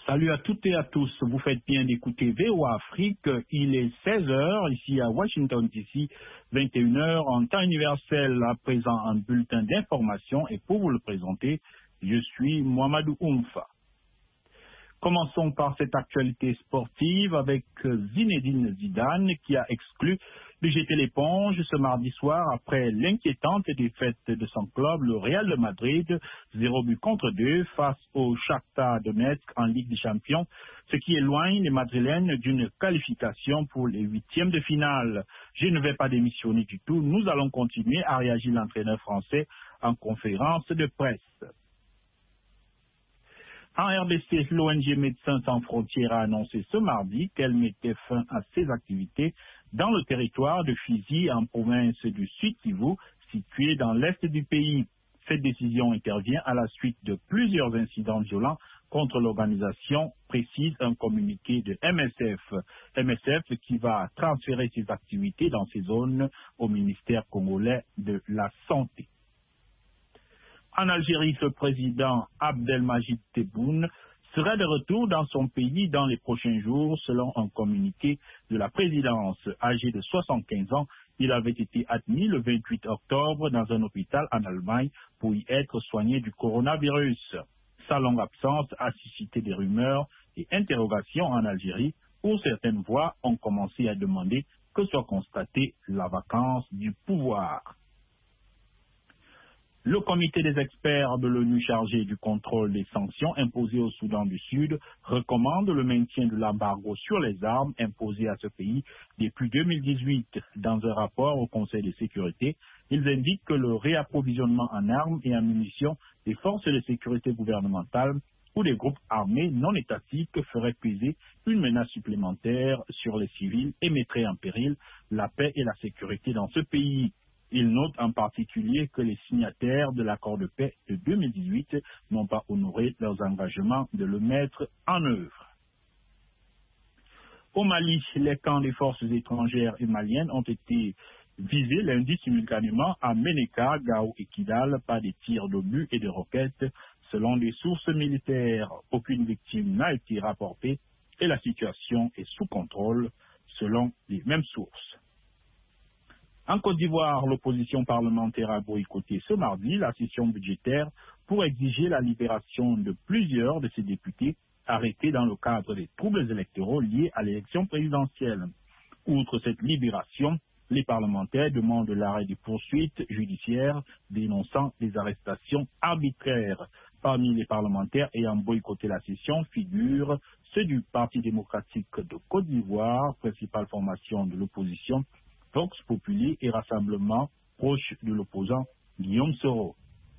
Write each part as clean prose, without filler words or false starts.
Salut à toutes et à tous. Vous faites bien d'écouter VOA Afrique. Il est 16h ici à Washington DC, 21h en temps universel. À présent, un bulletin d'information et pour vous le présenter, je suis Mohamedou Oumfa. Commençons par cette actualité sportive avec Zinedine Zidane qui a exclu de jeter l'éponge ce mardi soir après l'inquiétante défaite de son club, le Real de Madrid, 0-2 face au Shakhtar Donetsk en Ligue des Champions, ce qui éloigne les Madrilènes d'une qualification pour les huitièmes de finale. Je ne vais pas démissionner du tout, nous allons continuer, à réagir l'entraîneur français en conférence de presse. En RDC, l'ONG Médecins sans frontières a annoncé ce mardi qu'elle mettait fin à ses activités dans le territoire de Fizi, en province du Sud-Kivu, située dans l'est du pays. Cette décision intervient à la suite de plusieurs incidents violents contre l'organisation, précise un communiqué de MSF. MSF qui va transférer ses activités dans ces zones au ministère congolais de la Santé. En Algérie, le président Abdelmajid Tebboune sera de retour dans son pays dans les prochains jours, selon un communiqué de la présidence. Âgé de 75 ans, il avait été admis le 28 octobre dans un hôpital en Allemagne pour y être soigné du coronavirus. Sa longue absence a suscité des rumeurs et interrogations en Algérie, où certaines voix ont commencé à demander que soit constatée la vacance du pouvoir. Le comité des experts de l'ONU chargé du contrôle des sanctions imposées au Soudan du Sud recommande le maintien de l'embargo sur les armes imposé à ce pays depuis 2018. Dans un rapport au Conseil de sécurité, ils indiquent que le réapprovisionnement en armes et en munitions des forces de sécurité gouvernementales ou des groupes armés non étatiques ferait peser une menace supplémentaire sur les civils et mettrait en péril la paix et la sécurité dans ce pays. Il note en particulier que les signataires de l'accord de paix de 2018 n'ont pas honoré leurs engagements de le mettre en œuvre. Au Mali, les camps des forces étrangères et maliennes ont été visés lundi simultanément à Ménéka, Gao et Kidal par des tirs d'obus et de roquettes, selon des sources militaires. Aucune victime n'a été rapportée et la situation est sous contrôle, selon les mêmes sources. En Côte d'Ivoire, l'opposition parlementaire a boycotté ce mardi la session budgétaire pour exiger la libération de plusieurs de ses députés arrêtés dans le cadre des troubles électoraux liés à l'élection présidentielle. Outre cette libération, les parlementaires demandent l'arrêt des poursuites judiciaires dénonçant des arrestations arbitraires. Parmi les parlementaires ayant boycotté la session figurent ceux du Parti démocratique de Côte d'Ivoire, principale formation de l'opposition, Vox Populi et Rassemblement proche de l'opposant Guillaume Soro.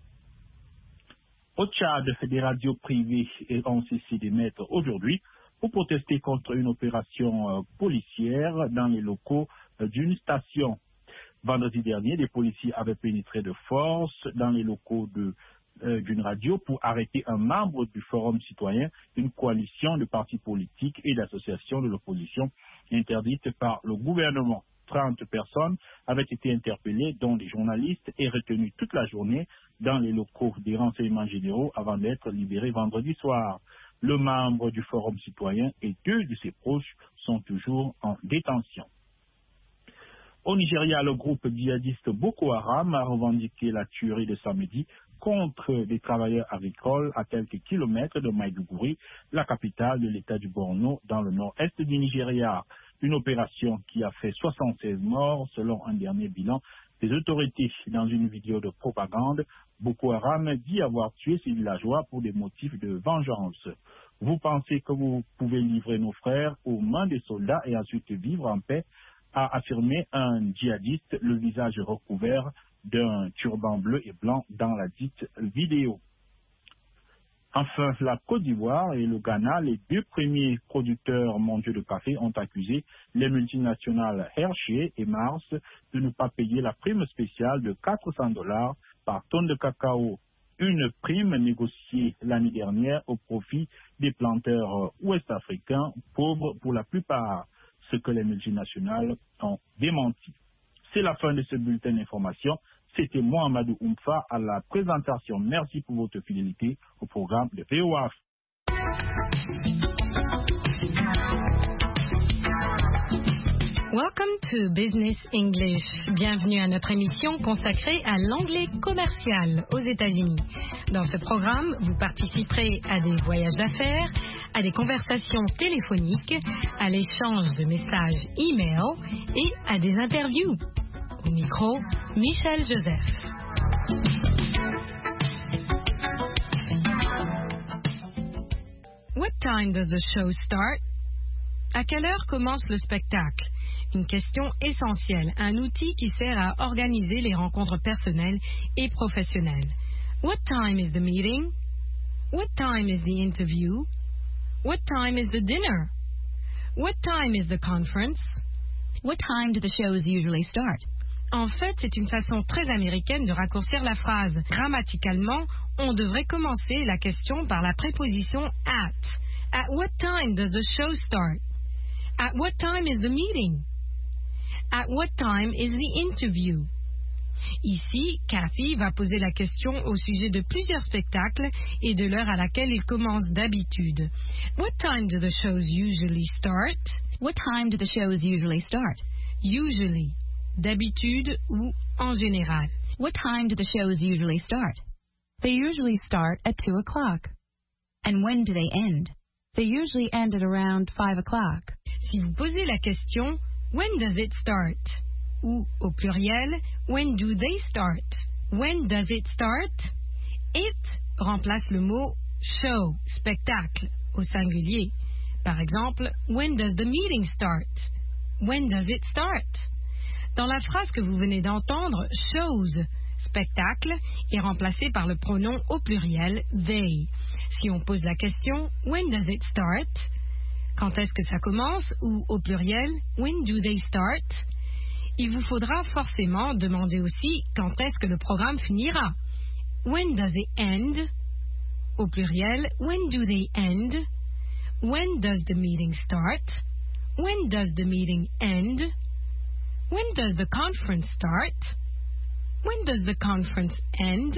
Au Tchad, des radios privées ont cessé d'émettre aujourd'hui pour protester contre une opération policière dans les locaux d'une station. Vendredi dernier, des policiers avaient pénétré de force dans les locaux d'une radio pour arrêter un membre du Forum citoyen, une coalition de partis politiques et d'associations de l'opposition interdite par le gouvernement. 30 personnes avaient été interpellées, dont des journalistes, et retenues toute la journée dans les locaux des renseignements généraux avant d'être libérés vendredi soir. Le membre du Forum citoyen et 2 de ses proches sont toujours en détention. Au Nigeria, le groupe djihadiste Boko Haram a revendiqué la tuerie de samedi contre des travailleurs agricoles à quelques kilomètres de Maiduguri, la capitale de l'État du Borno, dans le nord-est du Nigeria. Une opération qui a fait 76 morts selon un dernier bilan des autorités. Dans une vidéo de propagande, Boko Haram dit avoir tué ses villageois pour des motifs de vengeance. Vous pensez que vous pouvez livrer nos frères aux mains des soldats et ensuite vivre en paix, a affirmé un djihadiste, le visage recouvert d'un turban bleu et blanc dans la dite vidéo. Enfin, la Côte d'Ivoire et le Ghana, les 2 premiers producteurs mondiaux de café, ont accusé les multinationales Hershey et Mars de ne pas payer la prime spéciale de $400 par tonne de cacao. Une prime négociée l'année dernière au profit des planteurs ouest-africains, pauvres pour la plupart, ce que les multinationales ont démenti. C'est la fin de ce bulletin d'information. C'était Mohamedou Oumfa à la présentation. Merci pour votre fidélité au programme de VOA. Welcome to Business English. Bienvenue à notre émission consacrée à l'anglais commercial aux États-Unis. Dans ce programme, vous participerez à des voyages d'affaires, à des conversations téléphoniques, à l'échange de messages e-mail et à des interviews. Au micro, Michel Joseph. What time does the show start? À quelle heure commence le spectacle? Une question essentielle, un outil qui sert à organiser les rencontres personnelles et professionnelles. What time is the meeting? What time is the interview? What time is the dinner? What time is the conference? What time do the shows usually start? En fait, c'est une façon très américaine de raccourcir la phrase. Grammaticalement, on devrait commencer la question par la préposition at. At what time does the show start? At what time is the meeting? At what time is the interview? Ici, Kathy va poser la question au sujet de plusieurs spectacles et de l'heure à laquelle ils commencent d'habitude. What time do the shows usually start? What time do the shows usually start? Usually, d'habitude ou en général. What time do the shows usually start? They usually start at 2 o'clock. And when do they end? They usually end at around 5 o'clock. Si vous posez la question, when does it start? Ou au pluriel, when do they start? When does it start? It remplace le mot show, spectacle, au singulier. Par exemple, when does the meeting start? When does it start? Dans la phrase que vous venez d'entendre, shows, spectacle, est remplacé par le pronom au pluriel they. Si on pose la question, when does it start? Quand est-ce que ça commence? Ou au pluriel, when do they start? Il vous faudra forcément demander aussi quand est-ce que le programme finira. When does it end? Au pluriel, when do they end? When does the meeting start? When does the meeting end? When does the conference start? When does the conference end?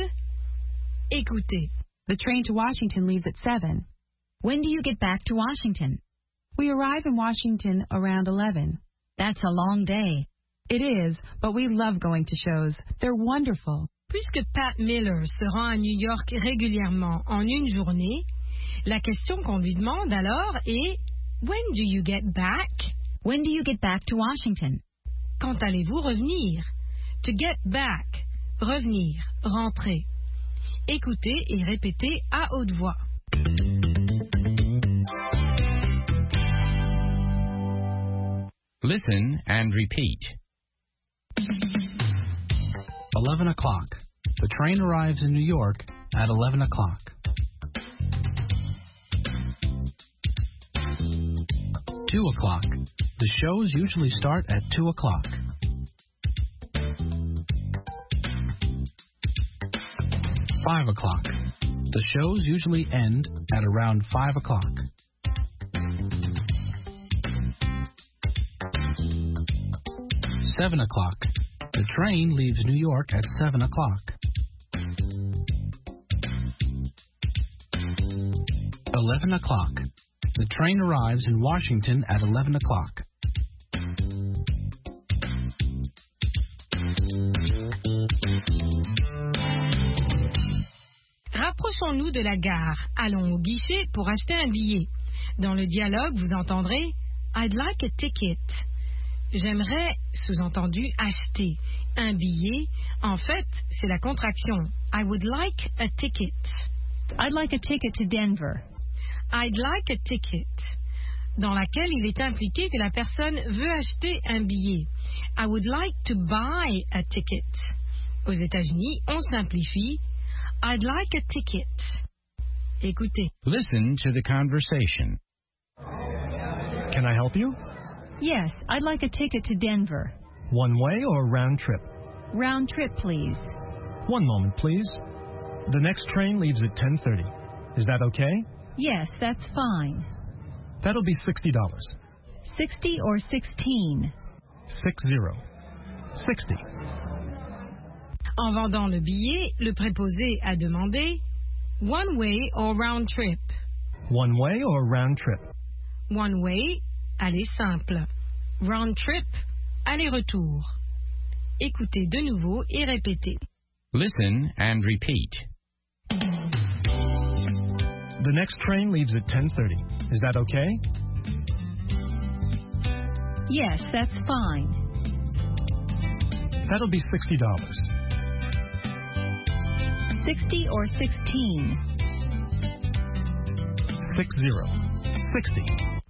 Écoutez. The train to Washington leaves at 7. When do you get back to Washington? We arrive in Washington around 11. That's a long day. It is, but we love going to shows. They're wonderful. Puisque Pat Miller se rend à New York régulièrement en une journée, la question qu'on lui demande alors est when do you get back? When do you get back to Washington? Quand allez-vous revenir? To get back, revenir, rentrer. Écoutez et répétez à haute voix. Listen and repeat. 11 o'clock. The train arrives in New York at 11 o'clock. 2 o'clock. The shows usually start at 2 o'clock. 5 o'clock. The shows usually end at around 5 o'clock. 7 o'clock. The train leaves New York at 7 o'clock. 11 o'clock. The train arrives in Washington at 11 o'clock. Rapprochons-nous de la gare. Allons au guichet pour acheter un billet. Dans le dialogue, vous entendrez « I'd like a ticket ». J'aimerais, sous-entendu, acheter un billet. En fait, c'est la contraction « I would like a ticket ». I'd like a ticket to Denver. I'd like a ticket, dans laquelle il est impliqué que la personne veut acheter un billet. I would like to buy a ticket. Aux États-Unis, on simplifie I'd like a ticket. Écoutez. Listen to the conversation. Can I help you? Yes, I'd like a ticket to Denver. One way or round trip? Round trip, please. One moment, please. The next train leaves at 10:30. Is that okay? Yes, that's fine. That'll be $60. 60 or 16? 60. 60. En vendant le billet, le préposé a demandé one way or round trip. One way or round trip? One way, aller simple. Round trip, aller-retour. Écoutez de nouveau et répétez. Listen and repeat. The next train leaves at 10:30. Is that okay? Yes, that's fine. That'll be $60. 60 or 16? 60. 60.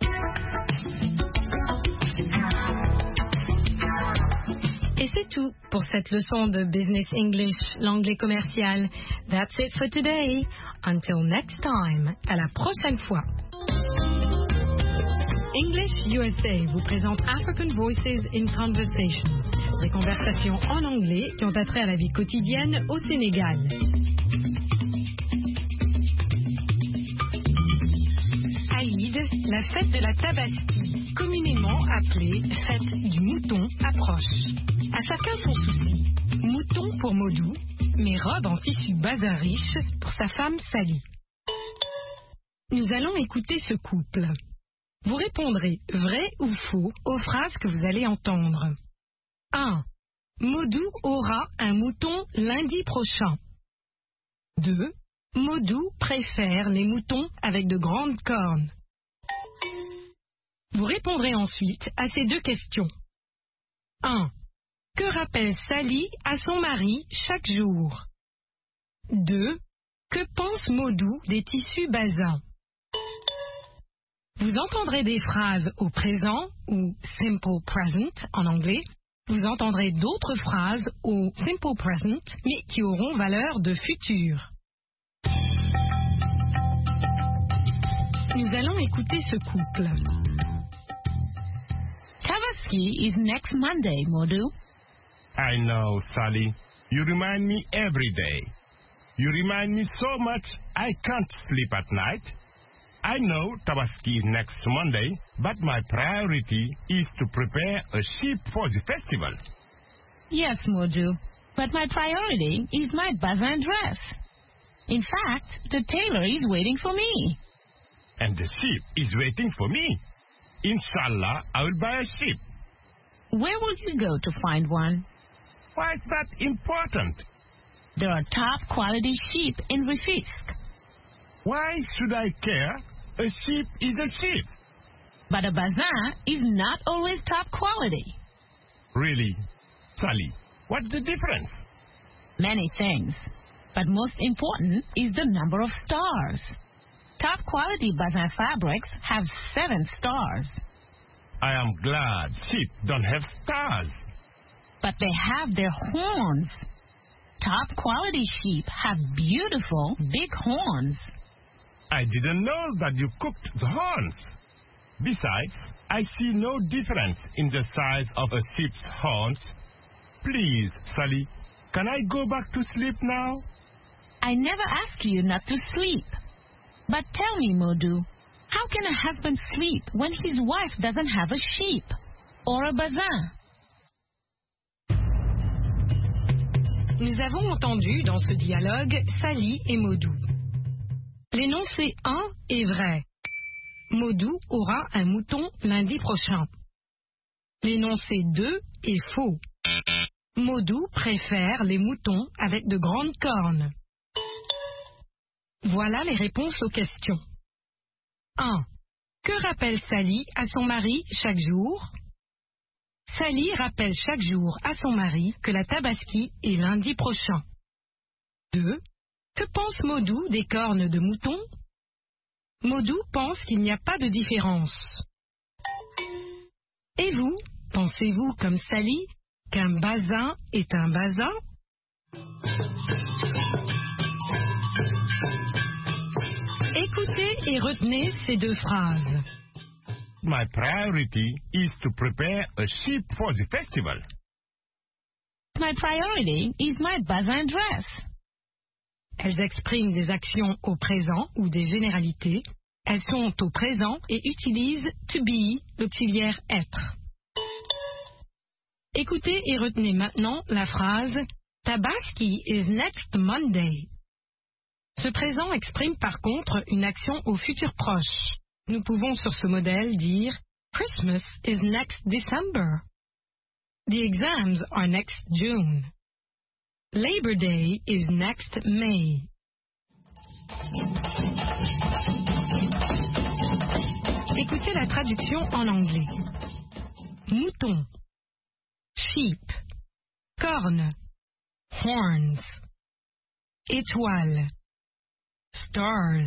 Et c'est tout pour cette leçon de Business English, l'anglais commercial. That's it for today. Until next time. À la prochaine fois. English USA vous présente African Voices in Conversation. Des conversations en anglais qui ont attrait à la vie quotidienne au Sénégal. Aïd, la fête de la Tabaski, communément appelée fête du mouton, approche. À chacun son souci. Mouton pour Modou, mais robe en tissu bazin riche pour sa femme Sally. Nous allons écouter ce couple. Vous répondrez vrai ou faux aux phrases que vous allez entendre. 1. Modou aura un mouton lundi prochain. 2. Modou préfère les moutons avec de grandes cornes. Vous répondrez ensuite à ces deux questions. 1. Que rappelle Sally à son mari chaque jour? 2. Que pense Modou des tissus bazins? Vous entendrez des phrases au présent ou simple present en anglais. Vous entendrez d'autres phrases au simple present mais qui auront valeur de futur. Nous allons écouter ce couple. Tabaski is next Monday, Modou. I know, Sally. You remind me every day. You remind me so much I can't sleep at night. I know Tabaski is next Monday, but my priority is to prepare a sheep for the festival. Yes, Modou, but my priority is my bazin dress. In fact, the tailor is waiting for me. And the sheep is waiting for me. Inshallah, I will buy a sheep. Where will you go to find one? Why is that important? There are top quality sheep in Rufisque. Why should I care? A sheep is a sheep. But a bazin is not always top quality. Really? Sally, what's the difference? Many things. But most important is the number of stars. Top quality bazin fabrics have 7 stars. I am glad sheep don't have stars. But they have their horns. Top quality sheep have beautiful big horns. I didn't know that you cooked the horns. Besides, I see no difference in the size of a sheep's horns. Please, Sally, can I go back to sleep now? I never asked you not to sleep. But tell me, Modou, how can a husband sleep when his wife doesn't have a sheep or a bazin? Nous avons entendu dans ce dialogue Sally et Modou. L'énoncé 1 est vrai. Modou aura un mouton lundi prochain. L'énoncé 2 est faux. Modou préfère les moutons avec de grandes cornes. Voilà les réponses aux questions. 1. Que rappelle Sally à son mari chaque jour? Sally rappelle chaque jour à son mari que la Tabaski est lundi prochain. 2. Que pense Modou des cornes de mouton? Modou pense qu'il n'y a pas de différence. Et vous, pensez-vous comme Sally qu'un bazin est un bazin? Écoutez et retenez ces deux phrases. My priority is to prepare a sheep for the festival. My priority is my bazin dress. Elles expriment des actions au présent ou des généralités. Elles sont au présent et utilisent to be, l'auxiliaire être. Écoutez et retenez maintenant la phrase Tabaski is next Monday. Ce présent exprime par contre une action au futur proche. Nous pouvons sur ce modèle dire Christmas is next December. The exams are next June. Labor Day is next May. Écoutez la traduction en anglais. Mouton, sheep, corne, horns, étoile, stars.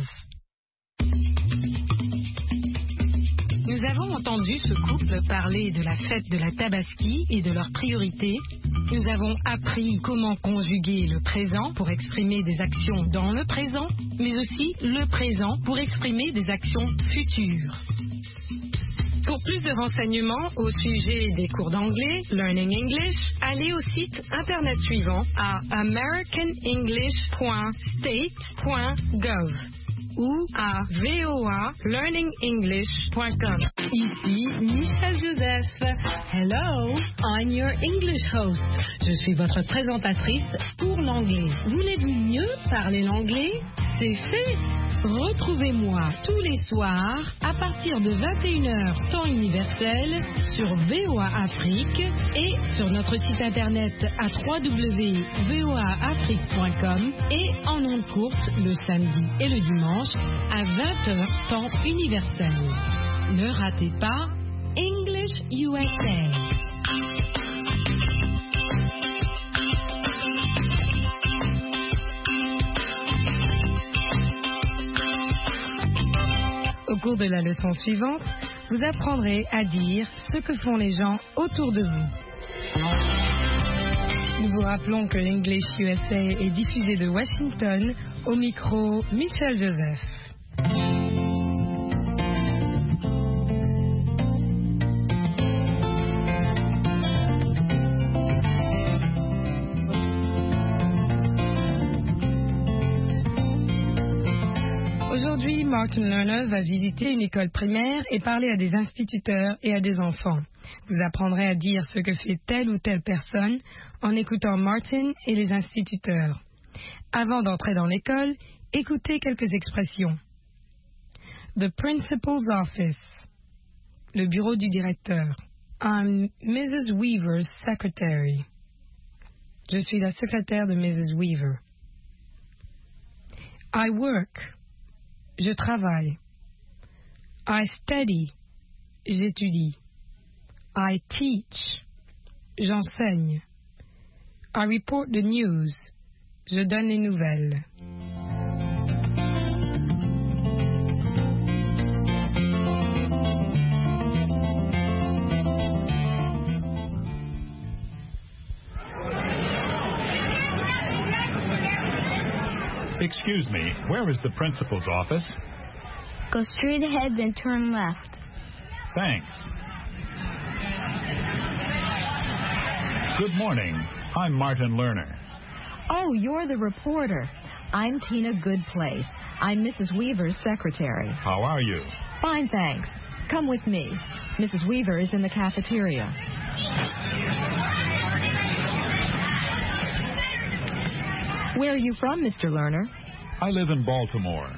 Nous avons entendu ce couple parler de la fête de la Tabaski et de leurs priorités. Nous avons appris comment conjuguer le présent pour exprimer des actions dans le présent, mais aussi le présent pour exprimer des actions futures. Pour plus de renseignements au sujet des cours d'anglais, Learning English, allez au site internet suivant à americanenglish.state.gov ou à voalearningenglish.com. Ici Michel Joseph. Hello, I'm your English host. Je suis votre présentatrice pour l'anglais. Voulez-vous mieux parler l'anglais? C'est fait. Retrouvez-moi tous les soirs à partir de 21h temps universel sur VOA Afrique et sur notre site internet à www.voaafrique.com et en ondes courtes le samedi et le dimanche à 20h temps universel. Ne ratez pas English USA. Au cours de la leçon suivante, vous apprendrez à dire ce que font les gens autour de vous. Nous vous rappelons que l'English USA est diffusé de Washington, au micro Michel Joseph. Aujourd'hui, Martin Lerner va visiter une école primaire et parler à des instituteurs et à des enfants. Vous apprendrez à dire ce que fait telle ou telle personne en écoutant Martin et les instituteurs. Avant d'entrer dans l'école, écoutez quelques expressions. The principal's office. Le bureau du directeur. I'm Mrs. Weaver's secretary. Je suis la secrétaire de Mrs. Weaver. I work. Je travaille. I study. J'étudie. I teach. J'enseigne. I report the news. Je donne les nouvelles. Excuse me, where is the principal's office? Go straight ahead, then turn left. Thanks. Good morning. I'm Martin Lerner. Oh, you're the reporter. I'm Tina Goodplace. I'm Mrs. Weaver's secretary. How are you? Fine, thanks. Come with me. Mrs. Weaver is in the cafeteria. Where are you from, Mr. Lerner? I live in Baltimore.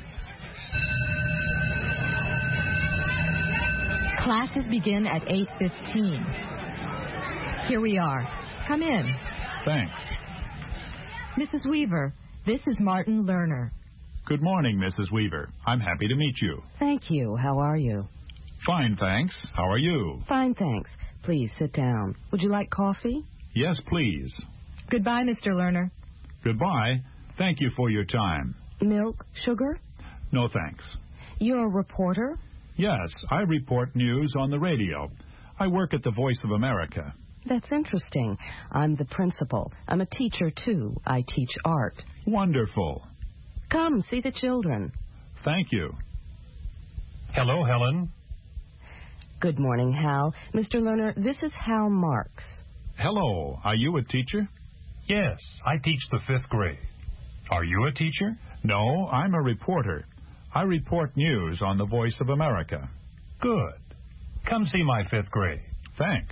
Classes begin at 8:15. Here we are. Come in. Thanks. Mrs. Weaver, this is Martin Lerner. Good morning, Mrs. Weaver. I'm happy to meet you. Thank you. How are you? Fine, thanks. How are you? Fine, thanks. Please sit down. Would you like coffee? Yes, please. Goodbye, Mr. Lerner. Goodbye. Thank you for your time. Milk, sugar? No, thanks. You're a reporter? Yes, I report news on the radio. I work at the Voice of America. That's interesting. I'm the principal. I'm a teacher, too. I teach art. Wonderful. Come, see the children. Thank you. Hello, Helen. Good morning, Hal. Mr. Lerner, this is Hal Marks. Hello. Are you a teacher? Yes, I teach the 5th grade. Are you a teacher? No, I'm a reporter. I report news on the Voice of America. Good. Come see my 5th grade. Thanks.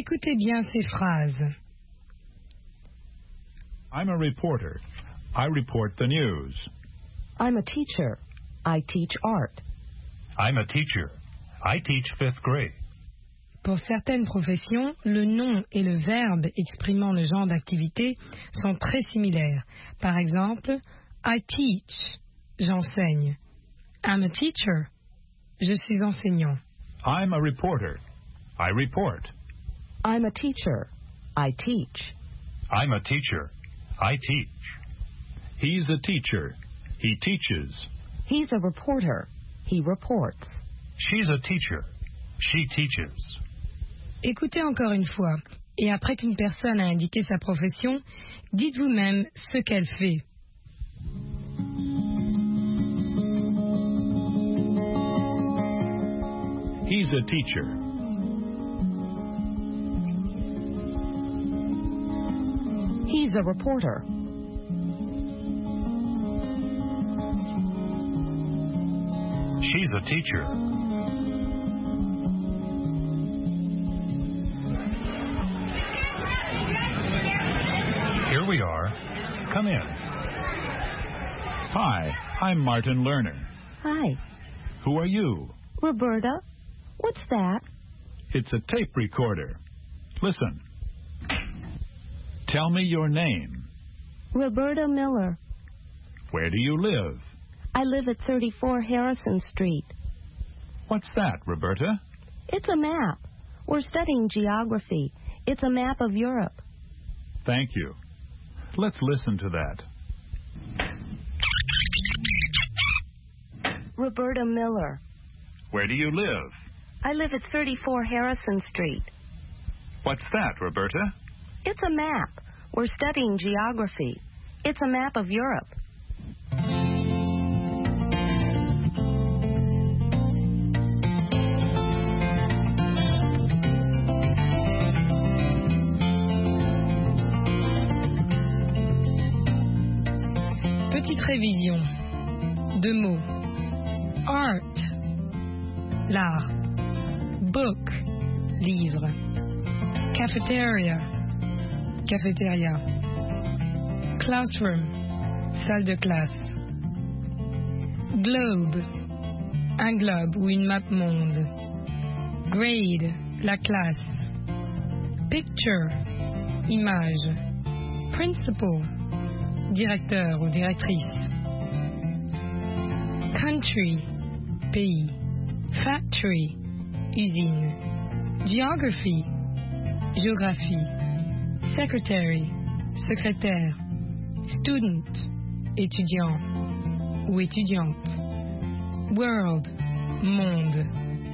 Écoutez bien ces phrases. I'm a reporter. I report the news. I'm a teacher. I teach art. I'm a teacher. I teach 5th grade. Pour certaines professions, le nom et le verbe exprimant le genre d'activité sont très similaires. Par exemple, I teach, j'enseigne. I'm a teacher, je suis enseignant. I'm a reporter. I report. I'm a teacher. I teach. I'm a teacher. I teach. He's a teacher. He teaches. He's a reporter. He reports. She's a teacher. She teaches. Écoutez encore une fois, et après qu'une personne a indiqué sa profession, dites vous-même ce qu'elle fait. He's a teacher. He's a reporter. She's a teacher. Here we are. Come in. Hi, I'm Martin Lerner. Hi. Who are you? Roberta. What's that? It's a tape recorder. Listen. Tell me your name. Roberta Miller. Where do you live? I live at 34 Harrison Street. What's that, Roberta? It's a map. We're studying geography. It's a map of Europe. Thank you. Let's listen to that. Roberta Miller. Where do you live? I live at 34 Harrison Street. What's that, Roberta? It's a map. We're studying geography. It's a map of Europe. Petite révision. 2 mots. Art, l'art. Book, livre. Cafeteria, cafétéria. Classroom, salle de classe. Globe, un globe ou une map monde. Grade, la classe. Picture, image. Principal, directeur ou directrice. Country, pays. Factory, usine. Geography, géographie. Secretary, secrétaire. Student, étudiant ou étudiante. World, monde.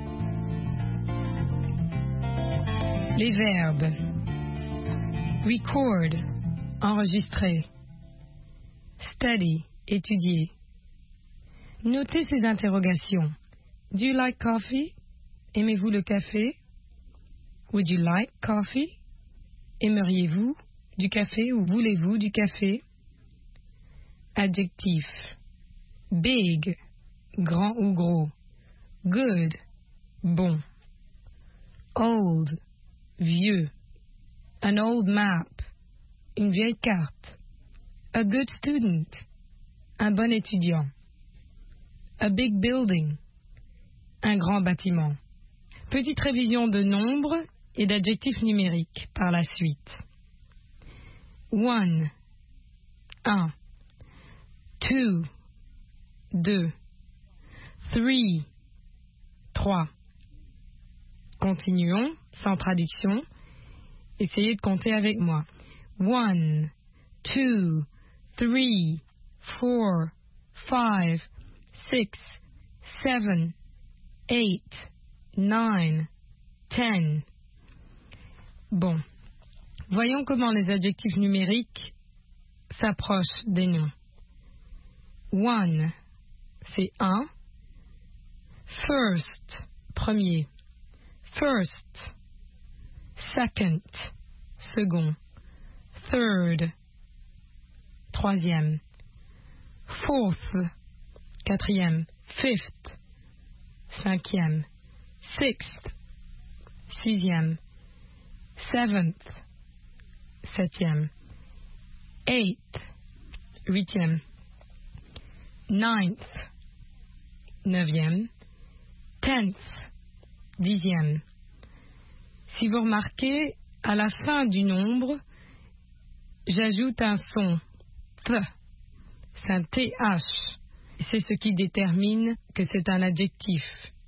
Les verbes. Record, enregistrer. Study, étudier. Notez ces interrogations. Do you like coffee? Aimez-vous le café? Would you like coffee? Aimeriez-vous du café ou voulez-vous du café? Adjectif. Big, grand ou gros. Good, bon. Old, vieux. An old map, une vieille carte. A good student, un bon étudiant. A big building, un grand bâtiment. Petite révision de nombres et d'adjectifs numériques par la suite. 1. 1. 2. 2. 3. 3. Continuons, sans traduction. Essayez de compter avec moi. 1, 2, 3, 4, 5, 6, 7, 8, 9, 10. Bon. Voyons comment les adjectifs numériques s'approchent des noms. 1, c'est 1. First, premier. First. Second, second. Third, troisième. Fourth, quatrième. Fifth, cinquième. Sixth, sixième. 7th, 7e. 8th, 8e. 9th, 9e. 10th, 10e. Si vous remarquez, à la fin du nombre, j'ajoute un son th. C'est un th. C'est ce qui détermine que c'est un adjectif.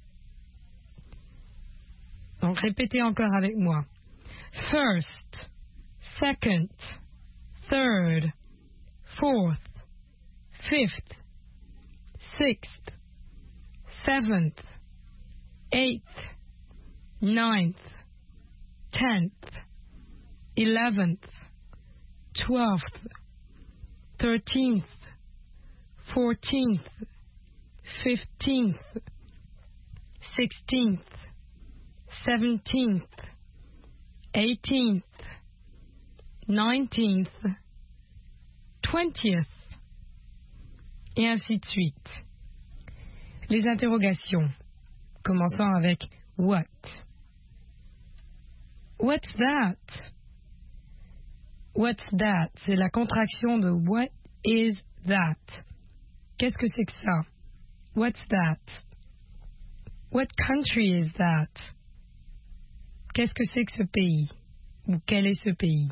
Donc répétez encore avec moi. First, second, third, fourth, fifth, sixth, seventh, eighth, ninth, 10th, 11th, 12th, 13th, 14th, 15th, 16th, 17th, 18th, 19th, 20th, et ainsi de suite. Les interrogations, commençant avec what. What's that? What's that? C'est la contraction de what is that? Qu'est-ce que c'est que ça? What's that? What country is that? Qu'est-ce que c'est que ce pays? Ou quel est ce pays?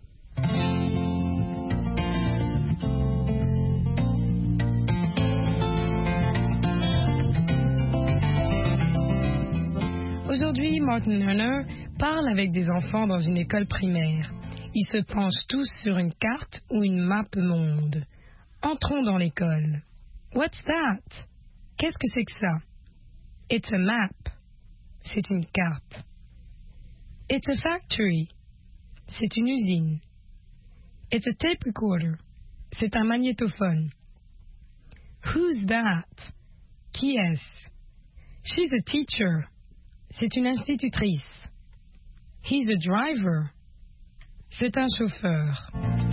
Aujourd'hui, Martin Lerner parle avec des enfants dans une école primaire. Ils se penchent tous sur une carte ou une map monde. Entrons dans l'école. What's that? Qu'est-ce que c'est que ça? It's a map. C'est une carte. It's a factory. C'est une usine. It's a tape recorder. C'est un magnétophone. Who's that? Qui est-ce? She's a teacher. C'est une institutrice. He's a driver. C'est un chauffeur.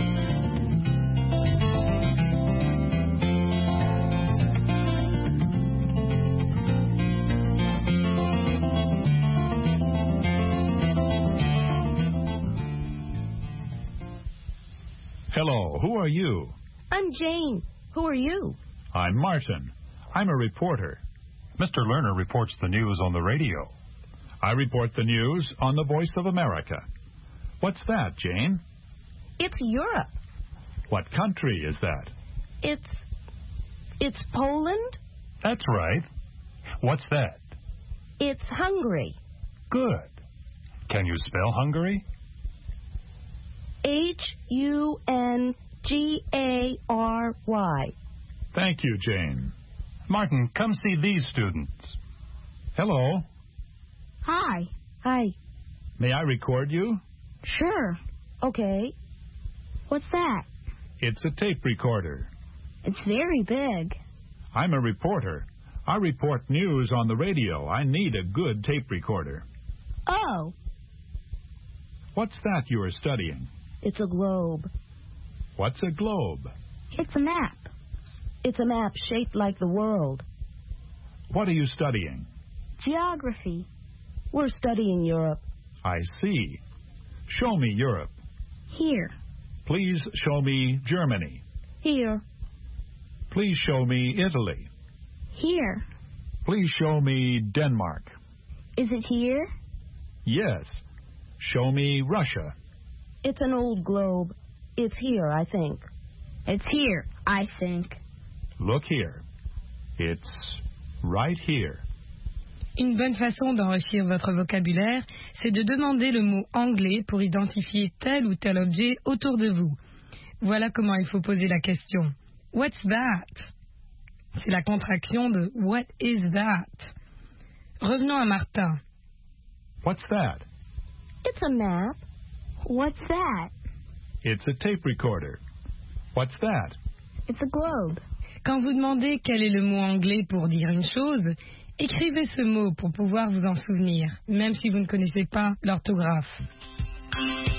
Hello, who are you? I'm Jane. Who are you? I'm Martin. I'm a reporter. Mr. Lerner reports the news on the radio. I report the news on the Voice of America. What's that, Jane? It's Europe. What country is that? It's Poland? That's right. What's that? It's Hungary. Good. Can you spell Hungary? H-U-N-G-A-R-Y. Thank you, Jane. Martin, come see these students. Hello. Hi. Hi. May I record you? Sure. Okay. What's that? It's a tape recorder. It's very big. I'm a reporter. I report news on the radio. I need a good tape recorder. Oh. What's that you are studying? It's a globe. What's a globe? It's a map. It's a map shaped like the world. What are you studying? Geography. We're studying Europe. I see. Show me Europe. Here. Please show me Germany. Here. Please show me Italy. Here. Please show me Denmark. Is it here? Yes. Show me Russia. It's an old globe. It's here, I think. It's here, I think. Look here. It's right here. Une bonne façon d'enrichir votre vocabulaire, c'est de demander le mot anglais pour identifier tel ou tel objet autour de vous. Voilà comment il faut poser la question. What's that? C'est la contraction de What is that? Revenons à Martin. What's that? It's a map. What's that? It's a tape recorder. What's that? It's a globe. Quand vous demandez quel est le mot anglais pour dire une chose, écrivez ce mot pour pouvoir vous en souvenir, même si vous ne connaissez pas l'orthographe.